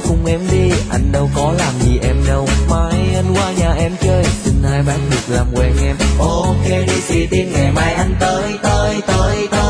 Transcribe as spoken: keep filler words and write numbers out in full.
cùng em đi, anh đâu có làm gì em đâu. Mai anh qua nhà em chơi, xin hai bác được làm quen em. Ok đi xì tin, ngày mai anh tới tới tới tới.